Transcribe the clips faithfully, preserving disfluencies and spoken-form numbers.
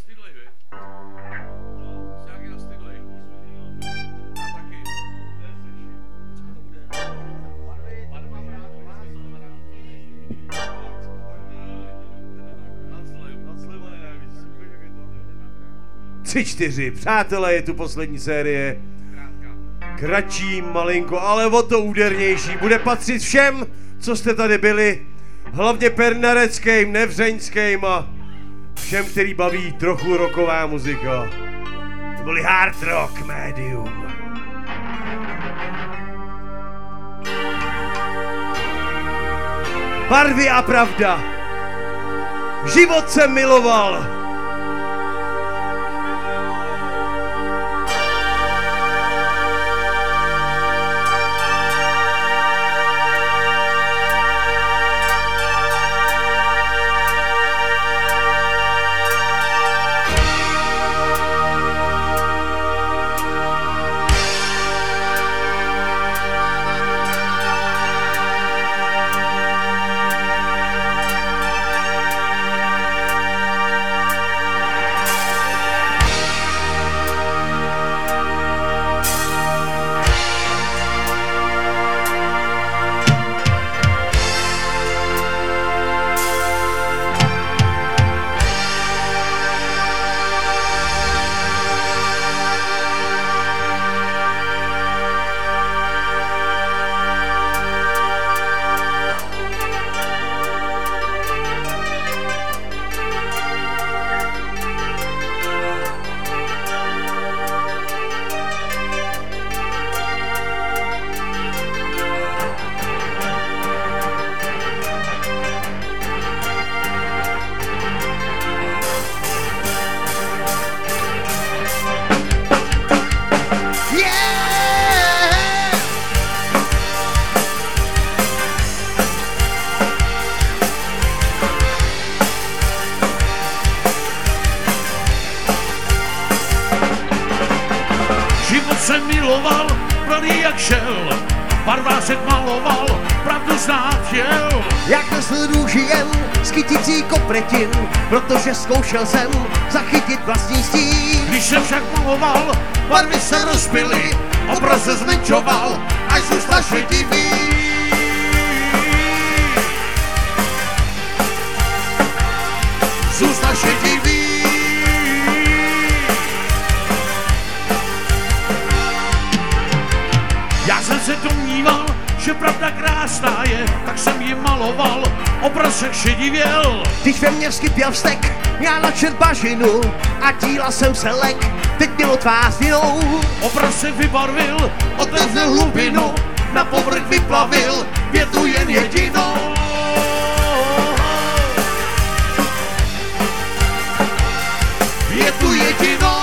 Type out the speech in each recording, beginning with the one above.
nastydlej, vy? Jsi nějaký nastydlej. Já taky. Co to bude? Tři, čtyři, přátelé, je tu poslední série. Kratší, malinko, ale o to údernější. Bude patřit všem, co jste tady byli. Hlavně pernareckým, nevřeňským a všem, který baví trochu rocková muzika. To byli Hard Rock Medium. Barvy a pravda. Život jsem miloval. Protože zkoušel jsem zachytit vlastní stín. Když jsem však maloval, barvy se rozpily, obraz se zmenšoval, až zůstal šedivý. Zůstal šedivý. Já jsem se domníval, že pravda krásná je, tak jsem ji maloval, obraz však šedivěl. Když ve mně vskypěl vztek, já načet bažinu a díla jsem se lek, teď bylo tvář vinou. Obraz se vybarvil, otevřel hlubinu, na povrch vyplavil větu jen jedinou. Větu jedinou.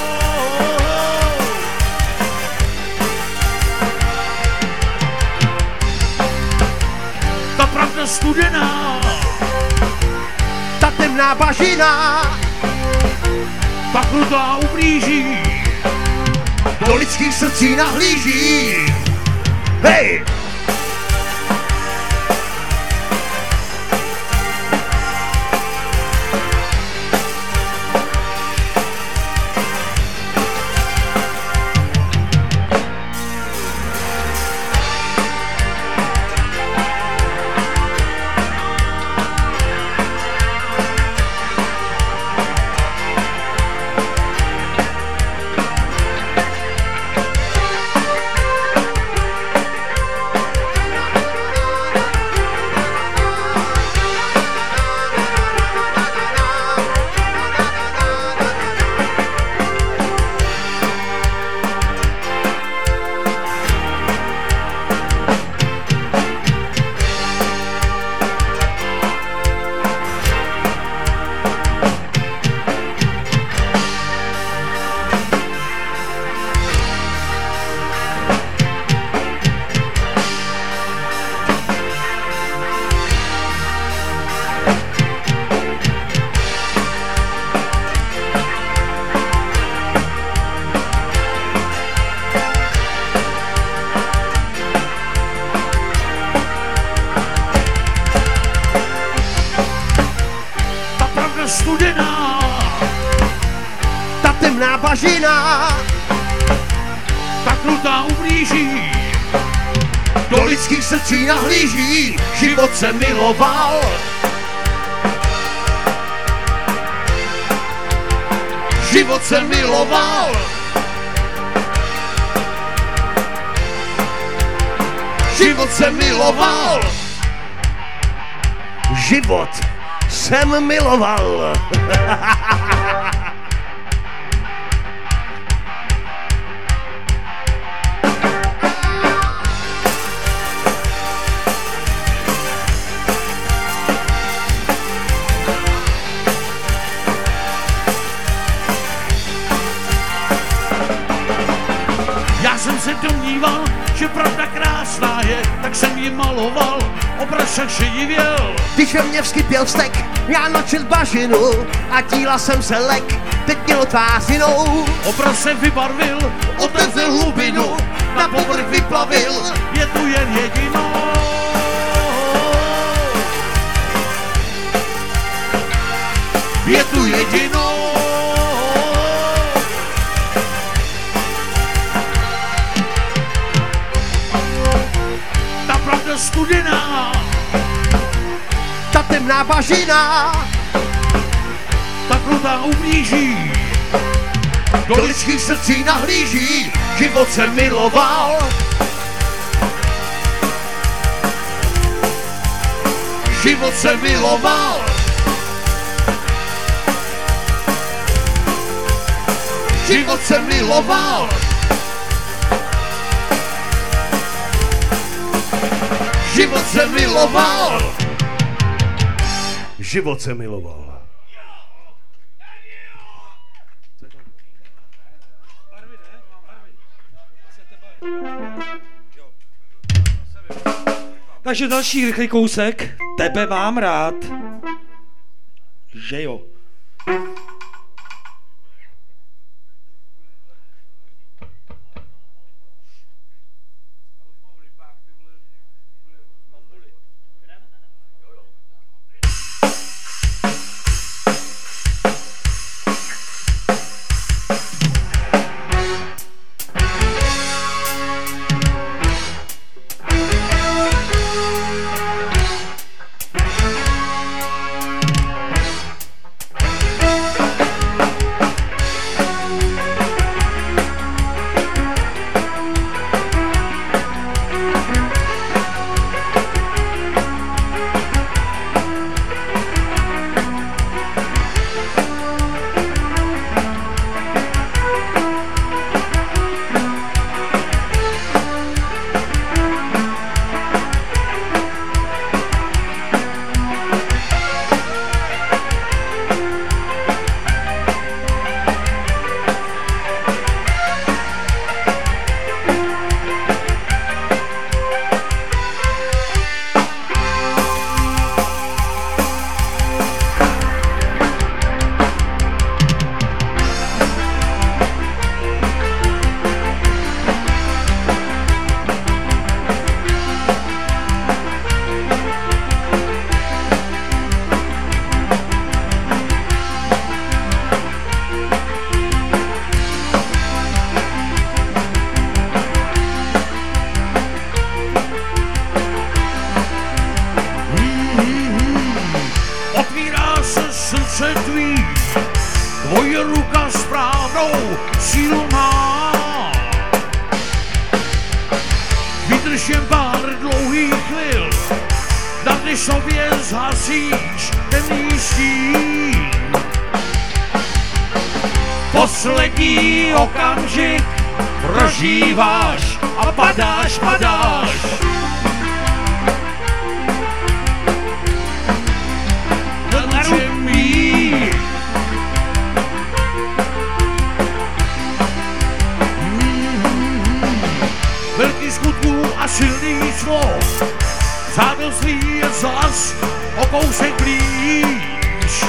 Ta pravda studená, ta temná bažina, ta krutá ublíží, do lidských srdcí nahlíží. Hej! bažina, tak krutá ublíží, do lidských srdcí nahlíží, život se miloval. Život se miloval. Život se miloval. Život jsem miloval. Já jsem se domníval, že pravda krásná je, tak jsem ji maloval, obraz však šedivěl. Když ve mně vskypěl vztek, já nočil bažinu a díla jsem se lek, teď mělo tvář jinou. Obraz se vybarvil, Otevřel hlubinu, na povrch vyplavil, je tu jen jedinou. je tu jedinou. Ta pravda studená, Ta temná bažina, ta krutá ublíží, do lidských srdcí nahlíží, život se miloval. Život se miloval. Život se miloval. Život se miloval. Život se miloval. Takže další rychlý kousek. Tebe mám rád. Že jo. Tvoje ruka správnou sílu má. Vydrž jen pár dlouhých chvil, dávny sobě zhasíš temný stín. Poslední okamžik prožíváš a padáš, padáš. Na zemí. Velký skutků a silný slov, přátelství je zas o kousek blíž.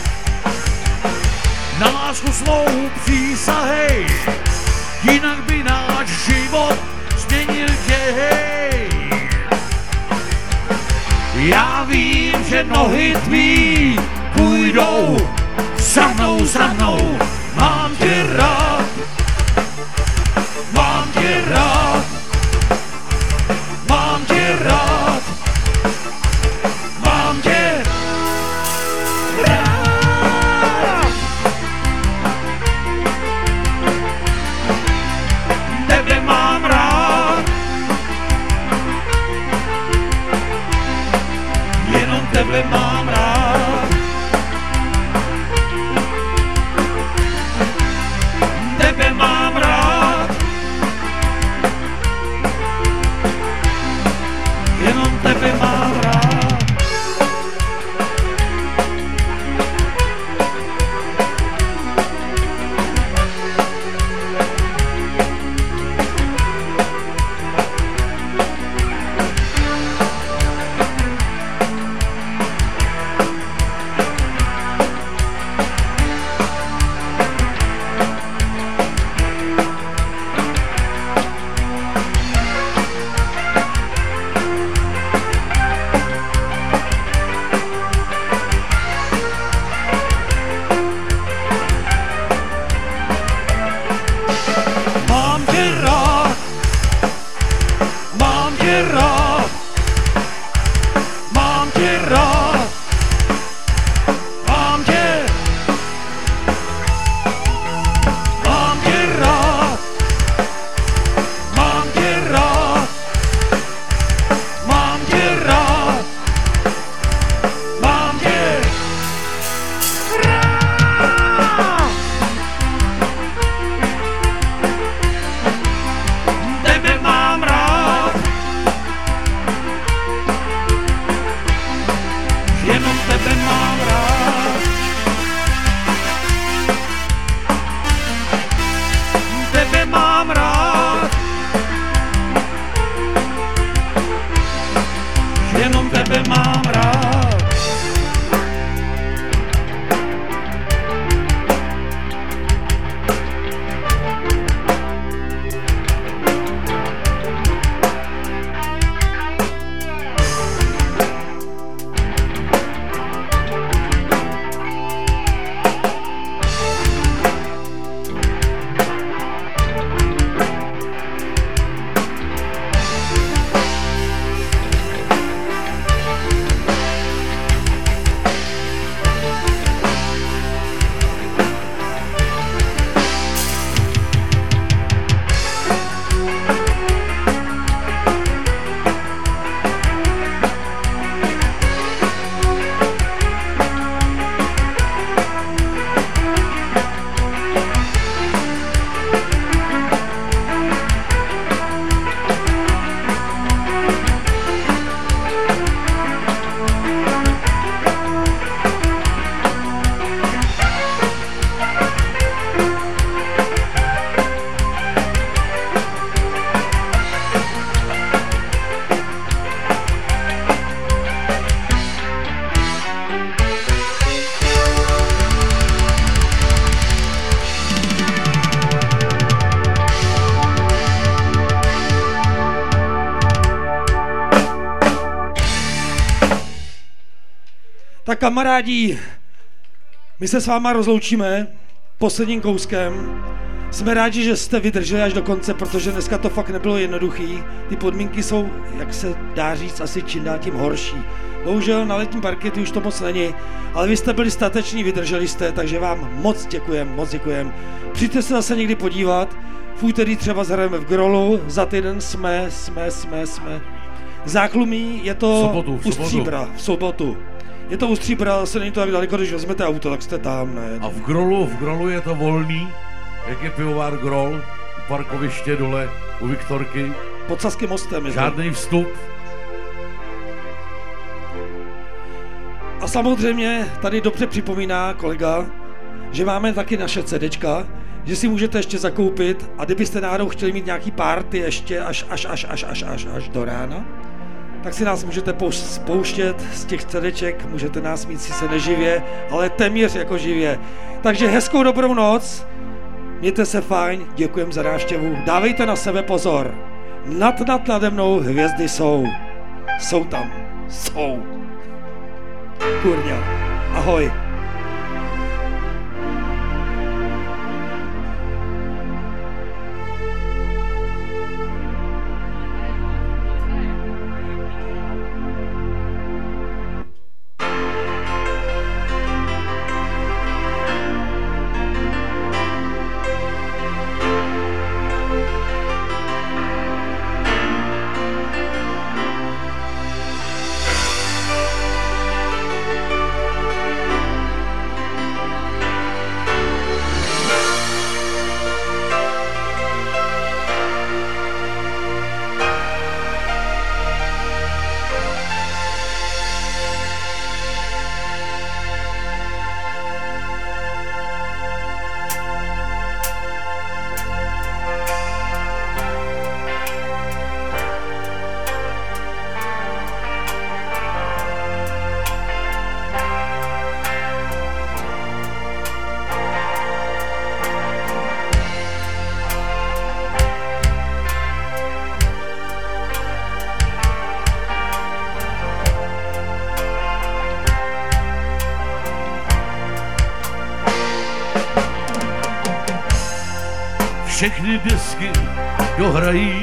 Na lásku svou přísahej, jinak by náš život změnil děj. Já vím, že nohy tvý půjdou za mnou, za mnou, mám tě rád. Tak kamarádi, my se s váma rozloučíme posledním kouskem. Jsme rádi, že jste vydrželi až do konce, protože dneska to fakt nebylo jednoduchý. Ty podmínky jsou, jak se dá říct, asi čím dál tím horší. Bohužel na letním parketu už to moc není, ale vy jste byli stateční, vydrželi jste, takže vám moc děkujem, moc děkujem. Přijďte se zase někdy podívat. V úterý třeba zahrajeme v Grolu, za týden jsme, jsme, jsme, jsme. Záklumí je to sobotu, v u sobotu. Stříbra, v sobotu. Je to u Stříbra, se není to tak daleko, když vezmete auto, tak jste tam, ne? A v Grolu, v Grolu je to volný, jak je pivovár Grol, u parkoviště dole, u Viktorky. Pod Saským mostem je to. Žádný vstup. A samozřejmě tady dobře připomíná kolega, že máme taky naše CDčka, že si můžete ještě zakoupit a kdybyste náhodou chtěli mít nějaký party ještě až, až, až, až, až, až, až do rána, tak si nás můžete pouštět z těch CDček, můžete nás mít sice neživě, ale téměř jako živě. Takže hezkou dobrou noc, mějte se fajn, děkujem za návštěvu, dávejte na sebe pozor. Nad nad nade mnou hvězdy jsou. Jsou tam. Jsou. Kurňa. Ahoj. Všechny desky dohrají.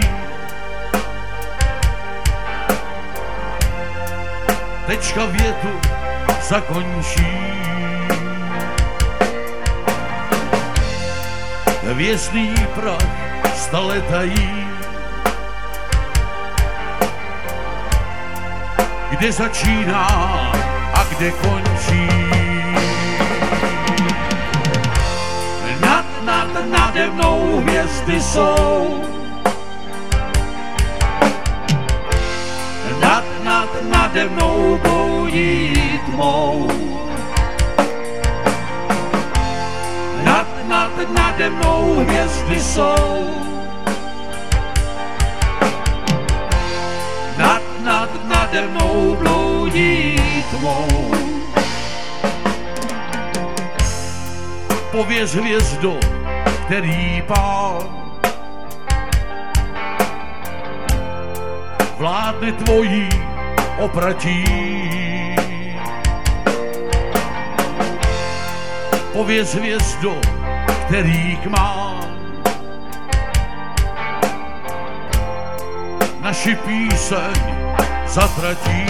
Tečka větu zakončí. Hvězdný prach stále tají. Kde začíná a kde končí. Nad, nad, nade mnou hvězdy jsou. Nad, nad, nade mnou bloudí tmou. Nad, nad, nade mnou hvězdy jsou. Nad, nad, nade mnou bloudí tmou. Pověz hvězdo, který pán vládne tvojí opratí. Pověz hvězdo, kterých má naši píseň zatratí.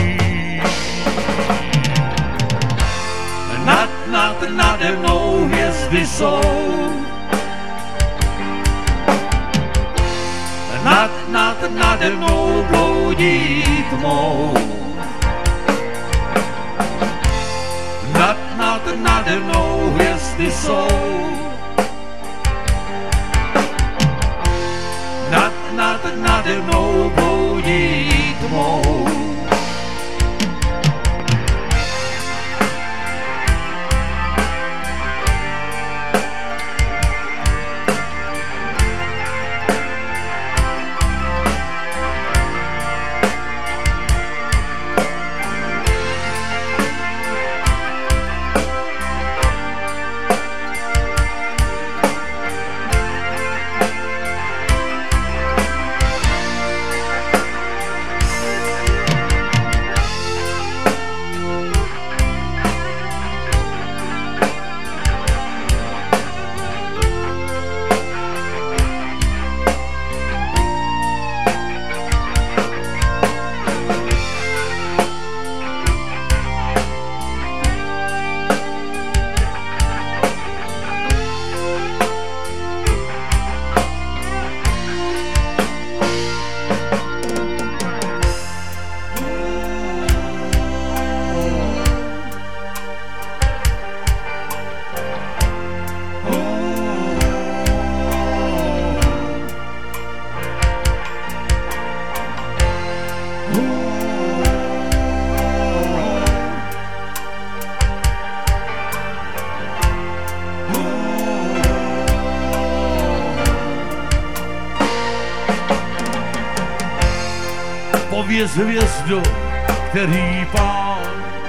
Nad, nad, nade mnou hvězdy jsou. Nad, nad, nade mnou bloudí tmou. Nad, nad, nade mnou hvězdy jsou. Nad, nad, nade mnou bloudí tmou. Pověz hvězdo, který pán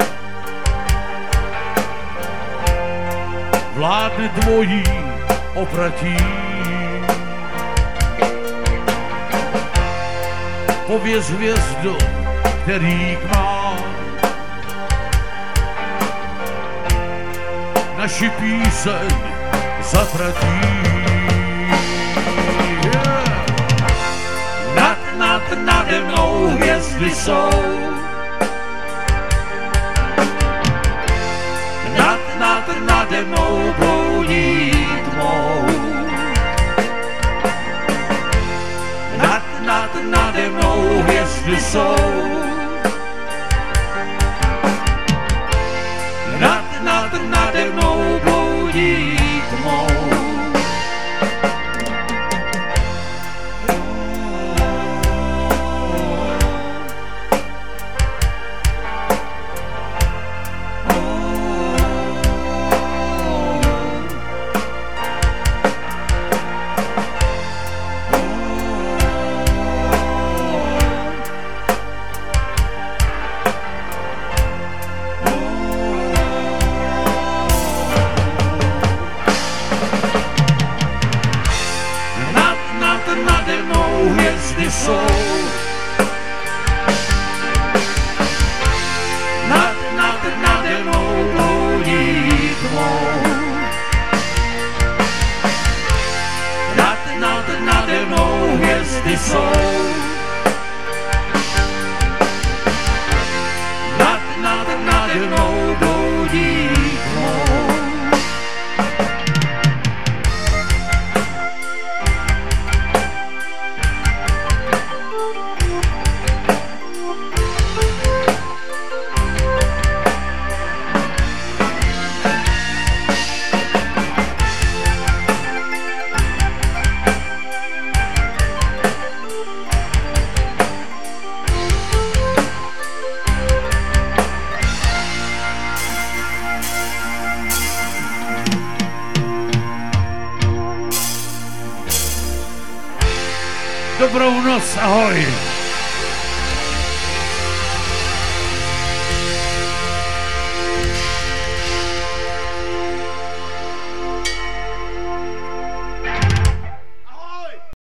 vládne tvojí opratí. Pověz hvězdo, který k má naši píseň zatratí. Yeah. Nad, nad, nade mnou hvězdy jsou, nad, nad, nade mnou bloudí tmou. Nad, nad, nade mnou hvězdy jsou, nad, nad, nade mnou bloudí tmou. Nad, nad, nade mnou bloudí tmou. Nad, nad, nade mnou hvězdy jsou. Nad, nad, nade mnou bloudí tmou. Dobrou noc, ahoj.